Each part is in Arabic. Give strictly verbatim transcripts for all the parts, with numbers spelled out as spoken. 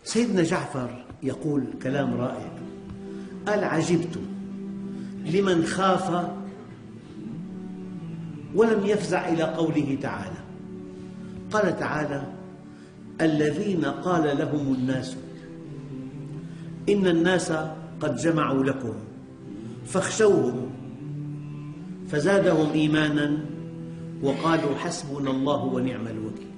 سيدنا جعفر يقول كلام رائع، قال: عجبت لمن خاف ولم يفزع إلى قوله تعالى. قال تعالى: الذين قال لهم الناس إن الناس قد جمعوا لكم فاخشوهم فزادهم إيمانا وقالوا حسبنا الله ونعم الوكيل.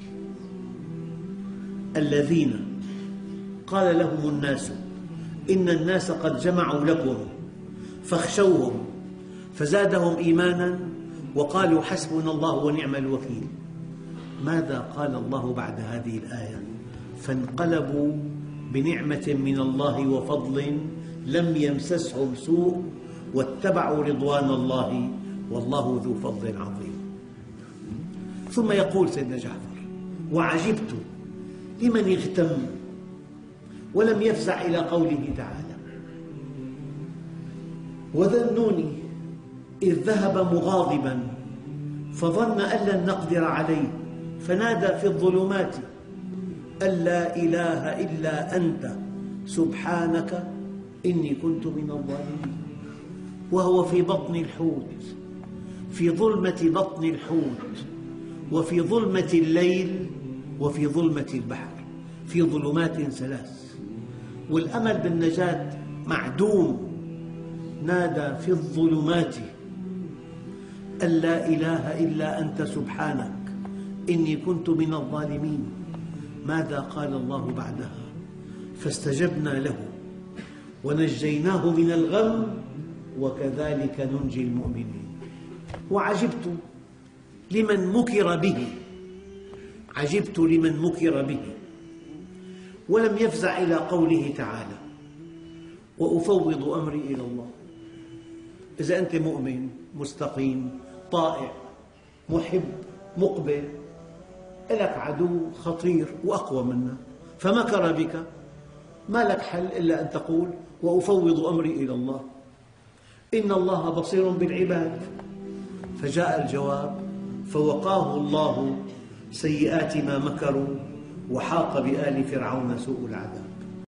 الذين قال لهم الناس إن الناس قد جمعوا لكم فاخشوهم فزادهم إيمانا وقالوا حسبنا الله ونعم الوكيل. ماذا قال الله بعد هذه الآية؟ فانقلبوا بنعمة من الله وفضل لم يمسسهم سوء واتبعوا رضوان الله والله ذو فضل عظيم. ثم يقول سيدنا جعفر: وعجبت لمن اغتم ولم يفزع إلى قوله تعالى. وذنوني إذ ذهب مغاضبا فظن أن لن نقدر عليه فنادى في الظلمات أن لا إله إلا أنت سبحانك إني كنت من الظالمين. وهو في بطن الحوت، في ظلمة بطن الحوت، وفي ظلمة الليل، وفي ظلمة البحر، في ظلمات ثلاث، والأمل بالنجاة معدوم. نادى في الظلمات أن لا إله إلا أنت سبحانك إني كنت من الظالمين. ماذا قال الله بعدها؟ فاستجبنا له ونجيناه من الغم وكذلك ننجي المؤمنين. وعجبت لمن مكر به، عجبت لمن مكر به ولم يفزع إلى قوله تعالى: وأفوض أمري إلى الله. إذا أنت مؤمن مستقيم طائع محب مقبل، لك عدو خطير وأقوى منك فمكر بك، ما لك حل إلا أن تقول: وأفوض أمري إلى الله إن الله بصير بالعباد. فجاء الجواب: فوقاه الله سيئات ما مكروا وحاق بآل فرعون سوء العذاب.